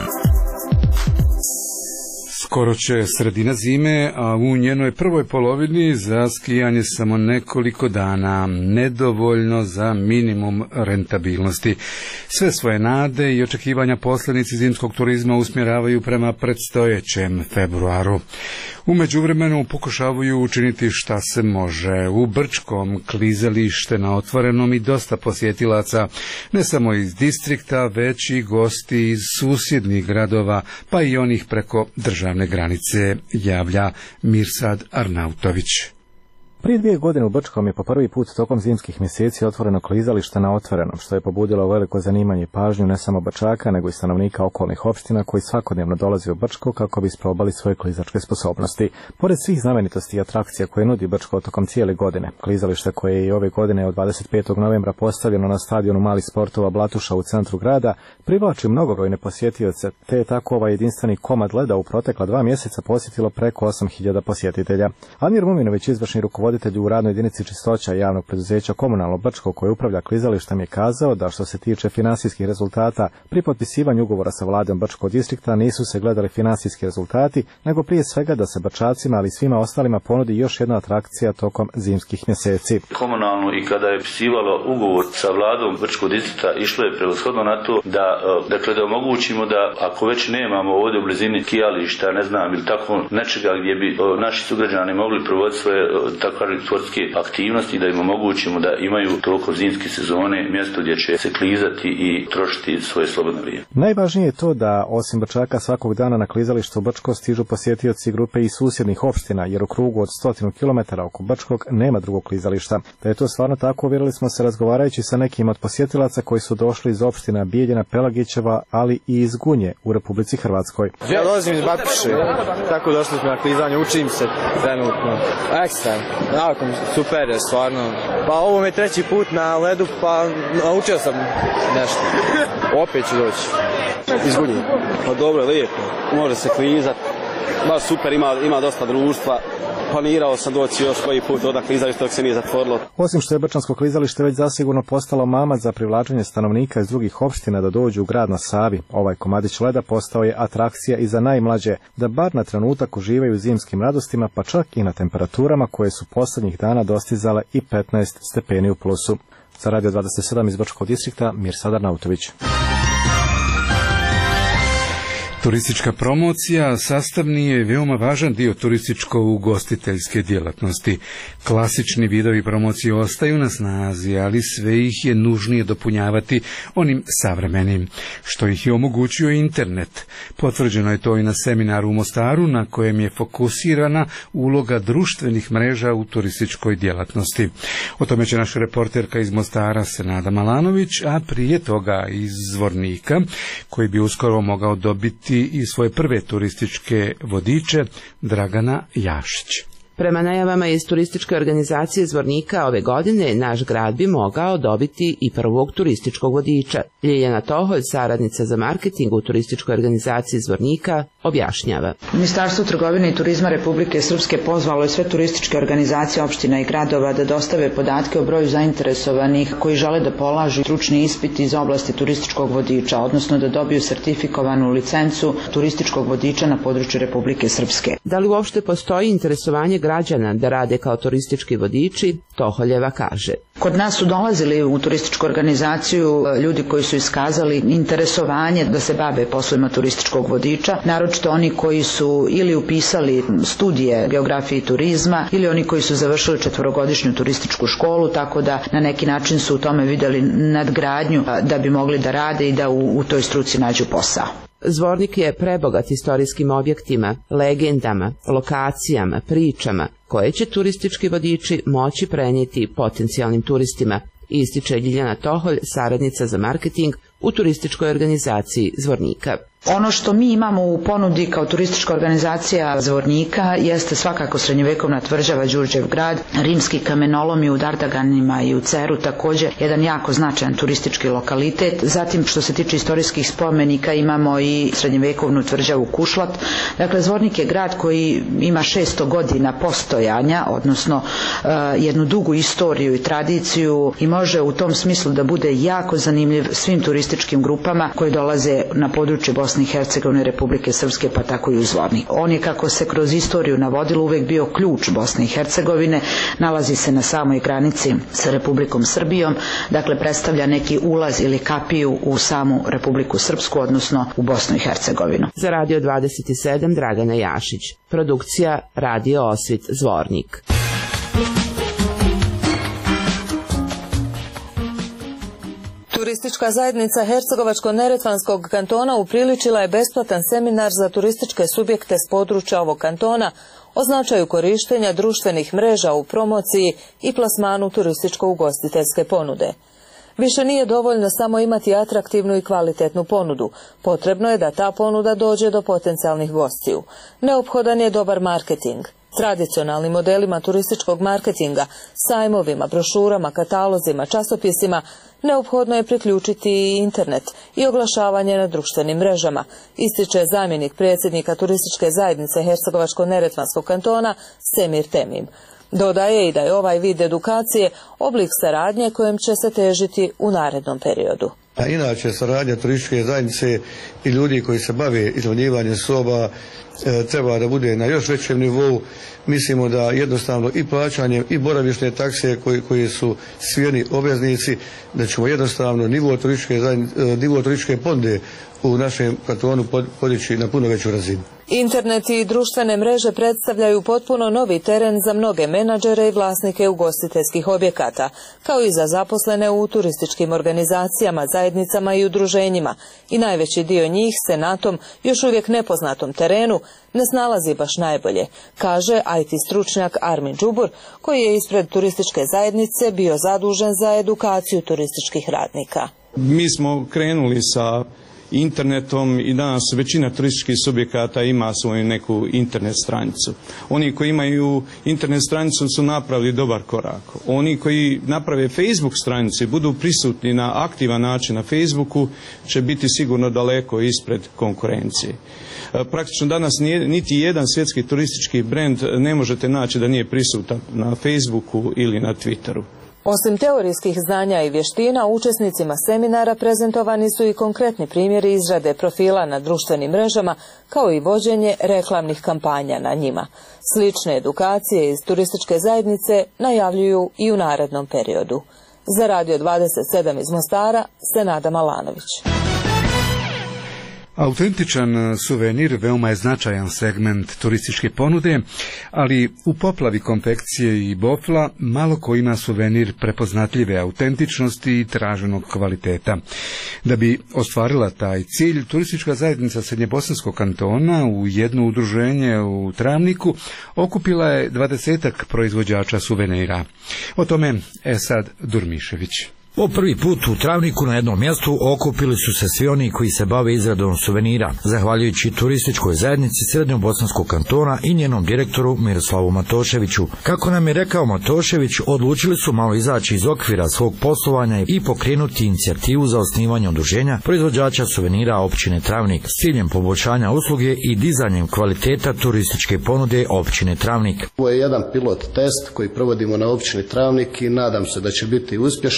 Skoro će sredina zime, a u njenoj prvoj polovini za skijanje samo nekoliko dana, nedovoljno za minimum rentabilnosti. Sve svoje nade i očekivanja posljednici zimskog turizma usmjeravaju prema predstojećem februaru. U međuvremenu pokušavaju učiniti šta se može. U Brčkom klizalište na otvorenom i dosta posjetilaca, ne samo iz distrikta, već i gosti iz susjednih gradova, pa i onih preko državne granice, javlja Mirsad Arnautović. Prije dvije godine u Brčkom je po prvi put tokom zimskih mjeseci otvoreno klizalište na otvorenom, što je pobudilo veliko zanimanje i pažnju ne samo Brčaka, nego i stanovnika okolnih opština koji svakodnevno dolaze u Brčko kako bi isprobali svoje klizačke sposobnosti. Pored svih znamenitosti i atrakcija koje nudi Brčko tokom cijele godine, klizalište koje je i ove godine od dvadeset petog novembra postavljeno na stadionu malih sportova Blatuša u centru grada, privlači mnogobrojne posjetioce, te je tako ovaj jedinstveni komad leda u protekla dva mjeseca posjetilo preko osam hiljada posjetitelja. Amir Muminović, izvršni rukovoditelj u radnoj jedinici čistoća javnog preduzeća Komunalno Brčko koje upravlja klizalištem, je kazao da što se tiče finansijskih rezultata pri potpisivanju ugovora sa vladom Brčkog distrikta nisu se gledali finansijski rezultati, nego prije svega da se Brčacima, ali i svima ostalima ponudi još jedna atrakcija tokom zimskih mjeseci. Komunalno i kada je pisivalo ugovor sa vladom Brčkog distrikta išlo je prevashodno na to da, dakle, da omogućimo da ako već nemamo ovdje u blizini skijališta, ne znam, ili tako nečega gdje bi naši sugrađani mogli provoditi svoje tako sportske aktivnosti, da im omogućimo da imaju toliko zimske sezone mjesto gdje će se klizati i trošiti svoje slobodno vrijeme. Najvažnije je to da osim Brčaka svakog dana na klizalištu u Brčko stižu posjetioci grupe iz susjednih opština, jer u krugu od stotinu kilometara oko Brčkog nema drugog klizališta. Da je to stvarno tako uvjerili smo se razgovarajući sa nekim od posjetilaca koji su došli iz opština Bijeljina, Pelagićeva, ali i iz Gunje u Republici Hrvatskoj. Ja dolazim iz Batuše, tako došli smo na klizanje, učim se trenutno. Ekstra. Nakon, super je, stvarno. Pa ovo mi je treći put na ledu, pa naučio sam nešto. Opet ću doći. Iz Gunje. Pa dobro, lijepo. Može se klizati. Baš super, ima, ima dosta društva. Planirao sam doći još koji put od klizališta dok se nije zatvorilo. Osim što je Brčansko klizalište već zasigurno postalo mamac za privlačenje stanovnika iz drugih opština da dođu u grad na Savi, ovaj komadić leda postao je atrakcija i za najmlađe, da bar na trenutak uživaju u zimskim radostima, pa čak i na temperaturama koje su posljednjih dana dostizale i petnaest stepeni u plusu. Za Radio dvadeset sedam iz Brčkog distrikta, Mirsad Arnautović. Turistička promocija sastavni je veoma važan dio turističko-ugostiteljske djelatnosti. Klasični vidovi promocije ostaju na snazi, ali sve ih je nužnije dopunjavati onim savremenim, što ih je omogućio internet. Potvrđeno je to i na seminaru u Mostaru, na kojem je fokusirana uloga društvenih mreža u turističkoj djelatnosti. O tome će naša reporterka iz Mostara Senada Malanović, a prije toga iz Zvornika, koji bi uskoro mogao dobiti i svoje prve turističke vodiče, Dragana Jašić. Prema najavama iz turističke organizacije Zvornika ove godine, naš grad bi mogao dobiti i prvog turističkog vodiča. Ljiljana Toholj, saradnica za marketing u turističkoj organizaciji Zvornika, objašnjava. Ministarstvo trgovine i turizma Republike Srpske pozvalo je sve turističke organizacije opština i gradova da dostave podatke o broju zainteresovanih koji žele da polažu stručni ispit iz oblasti turističkog vodiča, odnosno da dobiju sertifikovanu licencu turističkog vodiča na području Republike Srpske. Da li uopšte postoji interesovanje građana da rade kao turistički vodiči, Toholjeva kaže. Kod nas su dolazili u turističku organizaciju ljudi koji su iskazali interesovanje da se bave poslovima turističkog vodiča, naročito oni koji su ili upisali studije geografije i turizma ili oni koji su završili četvorogodišnju turističku školu, tako da na neki način su u tome videli nadgradnju da bi mogli da rade i da u, u toj struci nađu posao. Zvornik je prebogat istorijskim objektima, legendama, lokacijama, pričama koje će turistički vodiči moći prenijeti potencijalnim turistima, ističe Ljiljana Toholj, saradnica za marketing u turističkoj organizaciji Zvornika. Ono što mi imamo u ponudi kao turistička organizacija Zvornika jeste svakako srednjovekovna tvrđava Đurđev grad, rimski kamenolomi u Dardaganima i u Ceru, također jedan jako značajan turistički lokalitet. Zatim što se tiče istorijskih spomenika imamo i srednjovekovnu tvrđavu Kušlat. Dakle, Zvornik je grad koji ima šesto godina postojanja, odnosno uh, jednu dugu istoriju i tradiciju i može u tom smislu da bude jako zanimljiv svim turističkim grupama koji dolaze na područje Bosne i Hercegovine, Republike Srpske, pa tako i u Zvornik. On je, kako se kroz istoriju navodilo, uvek bio ključ Bosne i Hercegovine, nalazi se na samoj granici sa Republikom Srbijom, dakle predstavlja neki ulaz ili kapiju u samu Republiku Srpsku, odnosno u Bosnu i Hercegovinu. Za Radio dvadeset sedam Dragana Jašić, produkcija Radio Osvit Zvornik. Turistička zajednica Hercegovačko-neretvanskog kantona upriličila je besplatan seminar za turističke subjekte s područja ovog kantona o značaju korištenja društvenih mreža u promociji i plasmanu turističko-ugostiteljske ponude. Više nije dovoljno samo imati atraktivnu i kvalitetnu ponudu. Potrebno je da ta ponuda dođe do potencijalnih gostiju. Neophodan je dobar marketing. Tradicionalnim modelima turističkog marketinga, sajmovima, brošurama, katalozima, časopisima, neophodno je priključiti i internet i oglašavanje na društvenim mrežama, ističe zamjenik predsjednika turističke zajednice Hercegovačko-neretvanskog kantona Semir Temim. Dodaje i da je ovaj vid edukacije oblik saradnje kojem će se težiti u narednom periodu. A inače, saradnja turističke zajednice i ljudi koji se bave iznajmljivanjem soba e, treba da bude na još većem nivou. Mislimo da jednostavno i plaćanjem i boravišne takse koji, koji su svijeni obveznici, da ćemo jednostavno nivo turističke, nivo turističke ponude u našem kantonu podići na puno veću razinu. Internet i društvene mreže predstavljaju potpuno novi teren za mnoge menadžere i vlasnike ugostiteljskih objekata, kao i za zaposlene u turističkim organizacijama, zajednicama i udruženjima. I najveći dio njih se na tom još uvijek nepoznatom terenu ne snalazi baš najbolje, kaže I T stručnjak Armin Đubur, koji je ispred turističke zajednice bio zadužen za edukaciju turističkih radnika. Mi smo krenuli sa internetom i danas većina turističkih subjekata ima svoju neku internet stranicu. Oni koji imaju internet stranicu su napravili dobar korak. Oni koji naprave Facebook stranicu i budu prisutni na aktivan način na Facebooku će biti sigurno daleko ispred konkurencije. Praktično danas niti jedan svjetski turistički brend ne možete naći da nije prisutan na Facebooku ili na Twitteru. Osim teorijskih znanja i vještina, učesnicima seminara prezentovani su i konkretni primjeri izrade profila na društvenim mrežama, kao i vođenje reklamnih kampanja na njima. Slične edukacije iz turističke zajednice najavljuju i u narednom periodu. Za Radio dvadeset sedam iz Mostara, Senada Malanović. Autentičan suvenir veoma je značajan segment turističke ponude, ali u poplavi konfekcije i bofla malo ko ima suvenir prepoznatljive autentičnosti i traženog kvaliteta. Da bi ostvarila taj cilj, turistička zajednica Srednjebosanskog kantona u jedno udruženje u Travniku okupila je dvadesetak proizvođača suvenira. O tome Esad Durmišević. Po prvi put u Travniku na jednom mjestu okupili su se svi oni koji se bave izradom suvenira, zahvaljujući turističkoj zajednici Srednjobosanskog kantona i njenom direktoru Miroslavu Matoševiću. Kako nam je rekao Matošević, odlučili su malo izaći iz okvira svog poslovanja i pokrenuti inicijativu za osnivanje udruženja proizvođača suvenira općine Travnik s ciljem poboljšanja usluge i dizanjem kvaliteta turističke ponude općine Travnik. Ovo je jedan pilot test koji provodimo na općini Travnik i nadam se da će biti uspješan i kojeg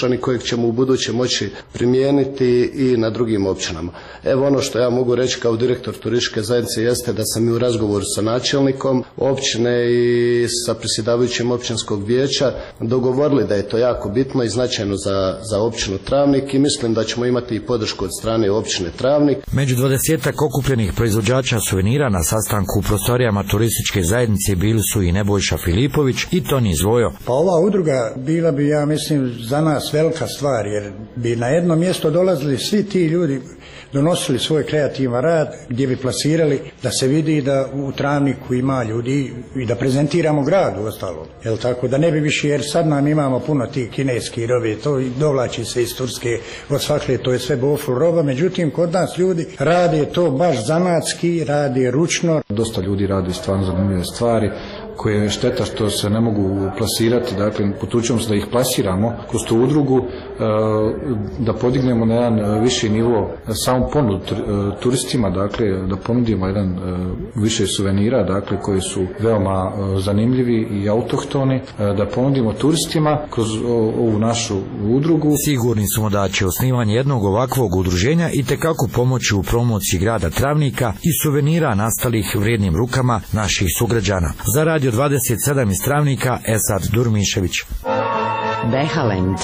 ćemo u buduće moći primijeniti i na drugim općinama. Evo ono što ja mogu reći kao direktor turističke zajednice jeste da sam i u razgovoru sa načelnikom općine i sa predsjedavajućim općinskog vijeća dogovorili da je to jako bitno i značajno za, za općinu Travnik i mislim da ćemo imati i podršku od strane općine Travnik. Među dvadesetak okupljenih proizvođača suvenira na sastanku u prostorijama turističke zajednice bili su i Nebojša Filipović i Toni Zvojo. Pa ova udruga bila bi, ja mislim, za nas velika stvar, jer bi na jedno mjesto dolazili svi ti ljudi, donosili svoj kreativan rad gdje bi plasirali da se vidi da u Travniku ima ljudi i da prezentiramo grad u ostalom. Jel tako, da ne bi više, jer sad nam imamo puno tih kineskih robe, to dovlači se iz Turske, od svakle, to je sve boful roba, međutim kod nas ljudi rade to baš zanatski, rade ručno. Dosta ljudi radi stvarno zanimljive stvari koje je šteta što se ne mogu plasirati, dakle potučujemo se da ih plasiramo kroz tu udrugu, da podignemo na jedan viši nivo samo ponud turistima, dakle da ponudimo jedan više suvenira, dakle koji su veoma zanimljivi i autohtoni, da ponudimo turistima kroz ovu našu udrugu. Sigurni smo da će osnivanje jednog ovakvog udruženja i tekako pomoći u promociji grada Travnika i suvenira nastalih vrijednim rukama naših sugrađana. Za Radio dvadeset sedam iz Travnika, Esad Durmišević. Behalend.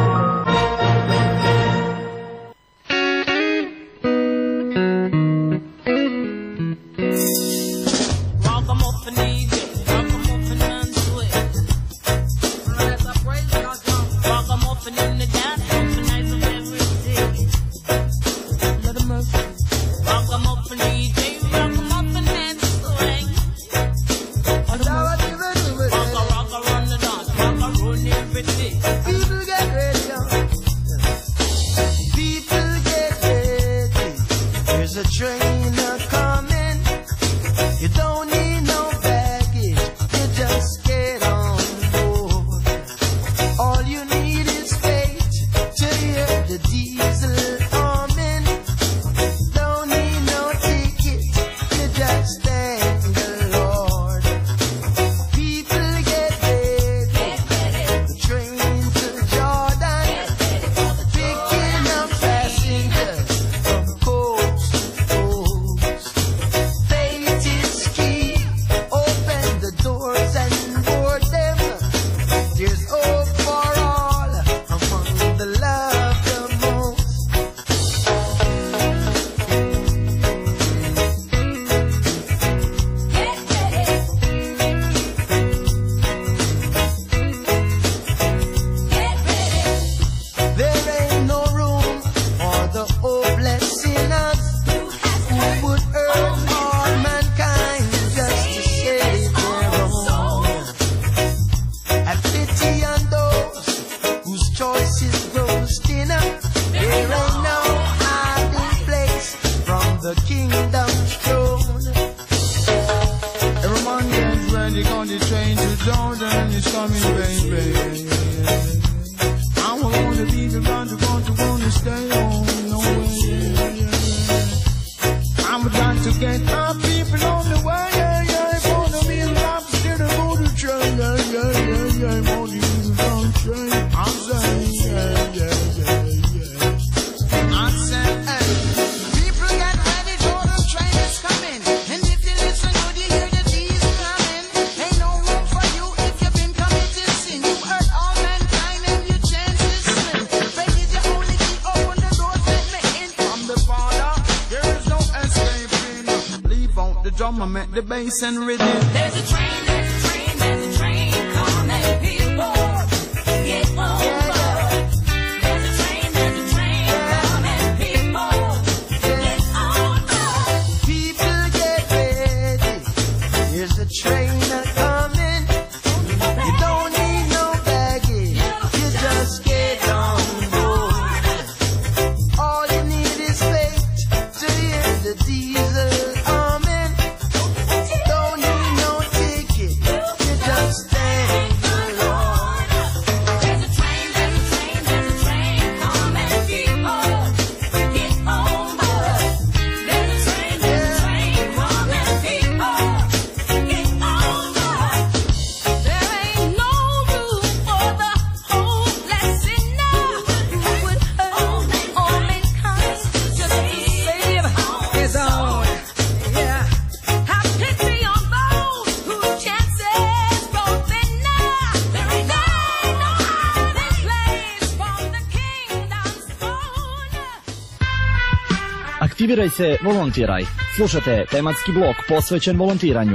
The bass and rhythm. There's a train, there's a train, there's a train coming, people. Get on board. There's a train, there's a train coming, people. Get on board. People get ready. There's a train coming. You don't need no baggage. You just get on board. All you need is faith to hear the diesel. Aktiviraj se, volontiraj. Slušate tematski blok posvećen volontiranju.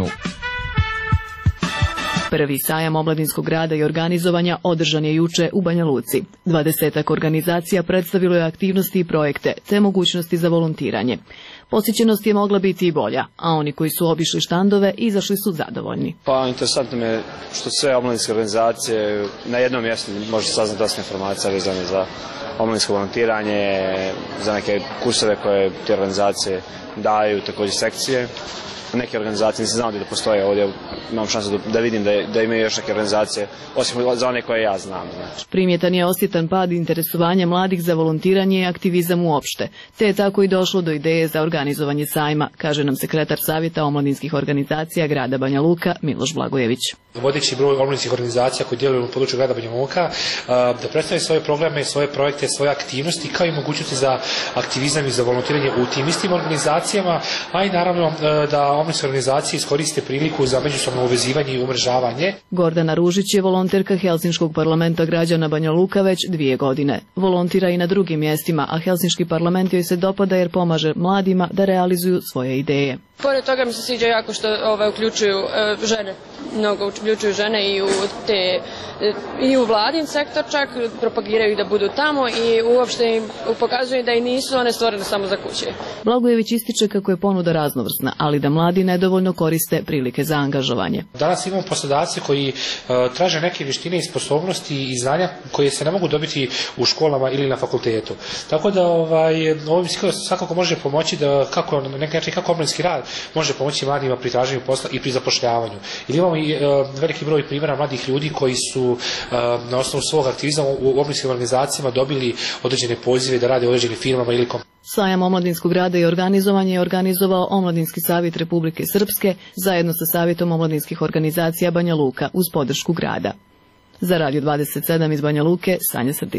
Prvi sajam omladinskog rada i organizovanja održan je juče u Banja Luci. Dvadesetak organizacija predstavilo je aktivnosti i projekte, te mogućnosti za volontiranje. Posjećenost je mogla biti i bolja, a oni koji su obišli štandove izašli su zadovoljni. Pa interesantno mi je što sve omladinske organizacije na jednom mjestu možete saznati dosta informacija vezane za omladinsko volontiranje, za neke kurseve koje te organizacije daju, također sekcije. Neke organizacije nisam znao da postoje ovdje, imam šansu da, da vidim da, da imaju još neke organizacije, osim za one koje ja znam. Znači. Primjetan je osjetan pad interesovanja mladih za volontiranje i aktivizam uopšte, te je tako i došlo do ideje za organizovanje sajma, kaže nam sekretar Savjeta omladinskih organizacija grada Banja Luka Miloš Blagojević. Vodeći broj omladinskih organizacija koji djeluju u području grada Banja Luka, da predstave svoje programe, svoje projekte, svoje aktivnosti, kao i mogućnosti za aktivizam i za volontiranje u tim istim organizacijama, a i naravno da omladinske organizacije iskoriste priliku za međusobno uvezivanje i umrežavanje. Gordana Ružić je volonterka Helsinškog parlamenta građana Banja Luka već dvije godine. Volontira i na drugim mjestima, a Helsinški parlament joj se dopada jer pomaže mladima da realizuju svoje ideje. Pored toga mi se sviđa jako što ove, uključuju e, žene, mnogo uključuju žene i u, te, i u vladin sektor čak, propagiraju da budu tamo i uopšte im pokazuju da i nisu one stvorene samo za kuće. Blagojević ističe kako je ponuda raznovrsna, ali da mladi nedovoljno koriste prilike za angažovanje. Danas imamo poslodavce koji uh, traže neke vještine i sposobnosti i znanja koje se ne mogu dobiti u školama ili na fakultetu. Tako da ovaj, ovim svakako može pomoći da kako, na neki način kako omladinski rad može pomoći mladima pri traženju posla i pri zapošljavanju. Ili imamo i uh, veliki broj primjera mladih ljudi koji su uh, na osnovu svog aktivizma u omladinskim organizacijama dobili određene pozive da rade u određenim firmama ili kom. Sajam omladinskog rada i organizovanja je organizovao Omladinski savjet Republike Srpske zajedno sa Savjetom omladinskih organizacija Banja Luka uz podršku grada. Za Radio dvadeset sedam iz Banja Luke, Sanja Srdić.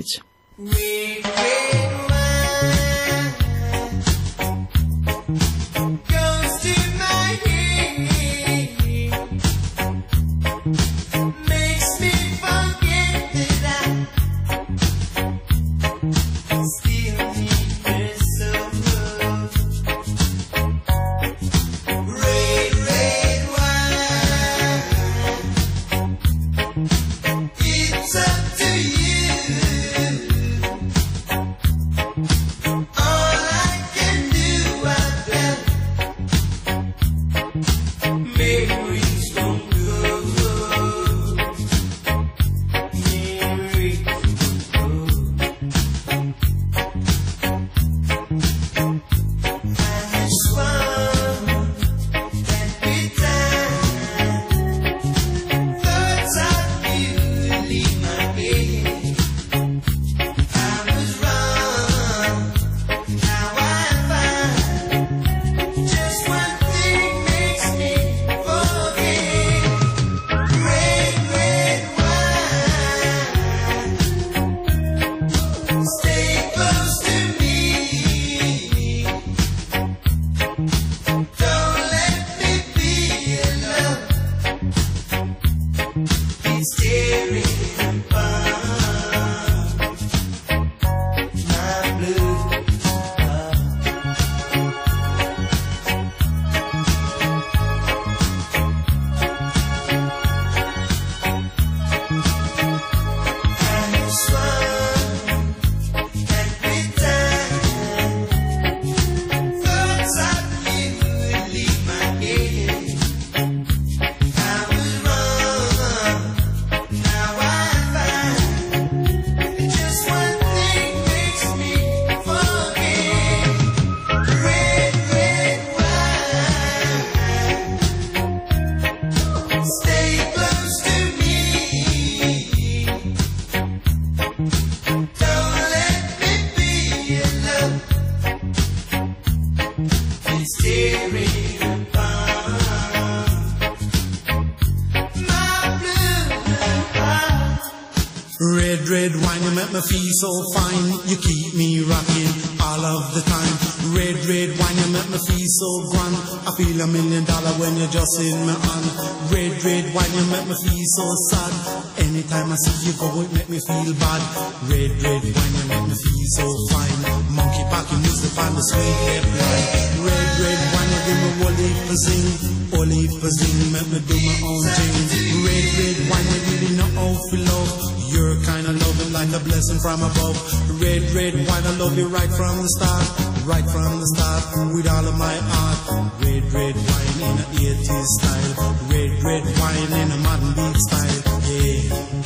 Now I Red, red wine, you make me feel so fine. You keep me rocking all of the time. Red, red wine, you make me feel so grand. I feel a million dollar when you're just in my hand. Red, red wine, you make me feel so sad. Anytime I see you go, it make me feel bad. Red, red wine, you make me feel so fine. Monkey packing music on the sweet head line. Red, red wine, you give me whole heap for zing. Whole heap for zing, make me do my own thing. Red, red wine, you really know how to love. You're kind of loving like a blessing from above. Red, red wine, I love you right from the start. Right from the start, with all of my heart. Red, red wine in a eighties style. Red, red wine in a modern beat style. Yeah.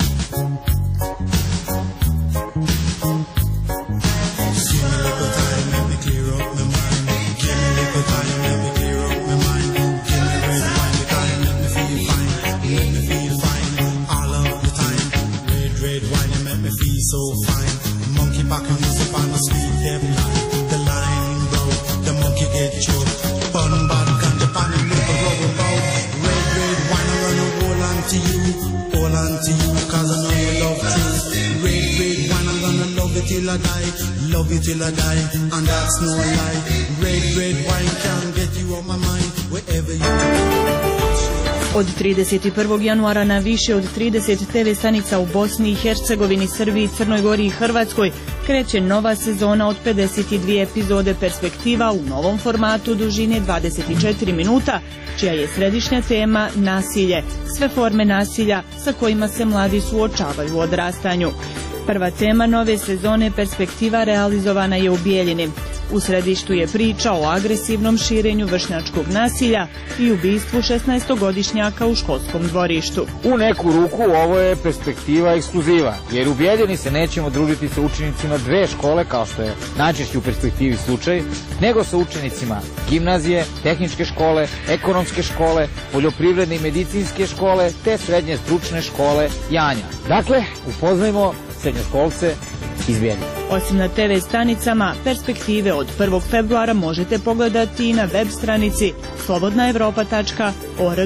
Just give me a little time, let me clear up my mind. Give me a little time, let me clear up my mind. Give me red wine, the time, let me feel fine. Let me feel fine all of the time. Red, red wine, you make me feel so fine. Monkey back and music on the sweet dead line. The line broke, the monkey get choked. Bun bad can the pan and make a rubber bow. Red, red wine, I run a hold on to you. Hold on to you, cause I know you love true. Red, red wine, I'm gonna love you till I die. Love you till I die, and that's no lie. Red, red wine can get you on my mind. Wherever you go. Od trideset prvog januara na više od trideset te ve stanica u Bosni i Hercegovini, Srbiji, Crnoj Gori i Hrvatskoj kreće nova sezona od pedeset dvije epizode Perspektiva u novom formatu dužine dvadeset četiri minuta, čija je središnja tema nasilje, sve forme nasilja sa kojima se mladi suočavaju u odrastanju. Prva tema nove sezone Perspektiva realizovana je u Bijeljini. U središtu je priča o agresivnom širenju vršnjačkog nasilja i ubistvu šesnaestogodišnjaka u školskom dvorištu. U neku ruku ovo je perspektiva ekskluziva, jer u Bijeljini se nećemo družiti sa učenicima dve škole, kao što je najčešće u perspektivi slučaj, nego sa učenicima gimnazije, tehničke škole, ekonomske škole, poljoprivredne i medicinske škole, te srednje stručne škole Janja. Dakle, upoznajmo srednjoškolce iz Bijeljine. Osim na te ve stanicama, Perspektive od prvog februara možete pogledati i na web stranici slobodna evropa tačka org.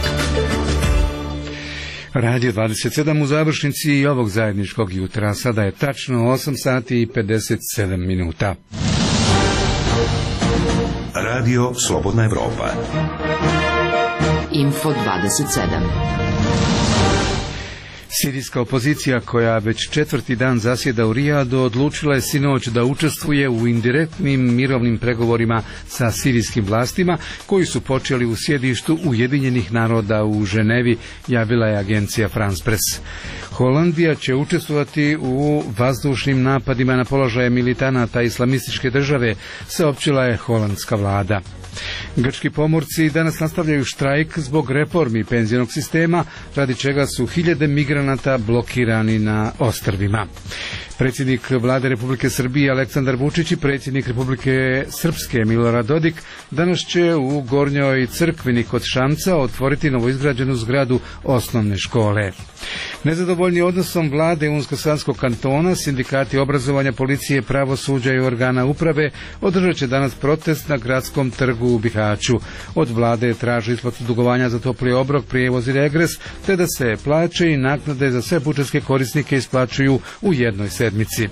Radio dvadeset sedam u završnici ovog zajedničkog jutra. Sada je tačno osam sati i pedeset sedam minuta. Radio Slobodna Evropa. Info dvadeset sedam. Sirijska opozicija, koja već četvrti dan zasjeda u Rijadu, odlučila je sinoć da učestvuje u indirektnim mirovnim pregovorima sa sirijskim vlastima, koji su počeli u sjedištu Ujedinjenih naroda u Ženevi, javila je agencija France Press. Holandija će učestvovati u vazdušnim napadima na položaje militanata islamističke države, saopćila je holandska vlada. Grčki pomorci danas nastavljaju štrajk zbog reformi penzionog sistema, radi čega su hiljade migranata blokirani na ostrvima. Predsjednik vlade Republike Srbije Aleksandar Vučić i predsjednik Republike Srpske Milorad Dodik danas će u Gornjoj Crkvini kod Šamca otvoriti novoizgrađenu zgradu osnovne škole. Nezadovoljni odnosom vlade Unsko-Sanskog kantona, sindikati obrazovanja, policije, pravosuđa i organa uprave održat će danas protest na gradskom trgu u Bihaću. Od vlade traže isplatu dugovanja za topli obrok, prijevoz i regres, te da se plaće i naknade za sve budžetske korisnike isplaćuju u jednoj sedmici.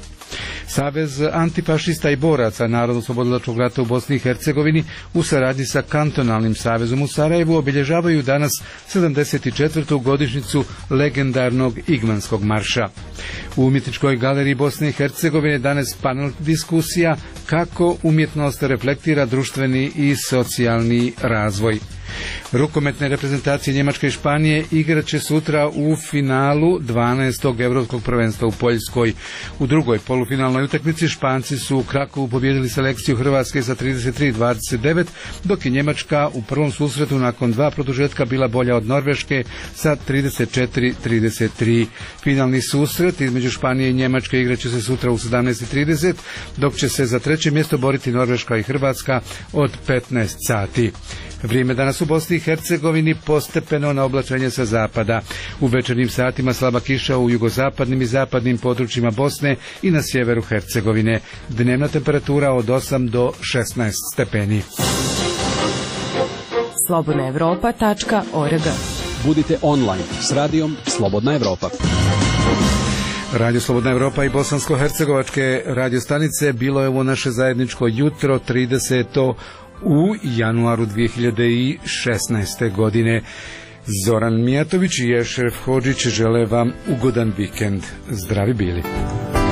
Savez antifašista i boraca Narodno-oslobodilačkog rata u Bosni i Hercegovini u saradnji sa Kantonalnim savezom u Sarajevu obilježavaju danas sedamdeset četvrtu godišnjicu legendarnog Igmanskog marša. U umjetničkoj galeriji Bosne i Hercegovine danas panel diskusija kako umjetnost reflektira društveni i socijalni razvoj. Rukometne reprezentacije Njemačke i Španije igraće sutra u finalu dvanaestog evropskog prvenstva u Poljskoj. U drugoj polufinalnoj utakmici Španci su u Krakovu pobijedili selekciju Hrvatske sa trideset tri dvadeset devet, dok je Njemačka u prvom susretu nakon dva produžetka bila bolja od Norveške sa trideset četiri trideset tri. Finalni susret između Španije i Njemačke igraće se sutra u sedamnaest trideset, dok će se za treće mjesto boriti Norveška i Hrvatska od petnaest sati. Vrijeme danas u Bosni i Hercegovini postepeno na oblačenje sa zapada. U večernjim satima slaba kiša u jugozapadnim i zapadnim područjima Bosne i na sjeveru Hercegovine. Dnevna temperatura od osam do šesnaest stepeni. slobodna evropa tačka org. Budite online s radijom Slobodna Evropa. Radio Slobodna Evropa i bosansko-hercegovačke radiostanice bilo je ovo naše zajedničko jutro trideseto u januaru dvije hiljade šesnaeste. godine. Zoran Mijatović i Ešref Hodžić žele vam ugodan vikend. Zdravi bili.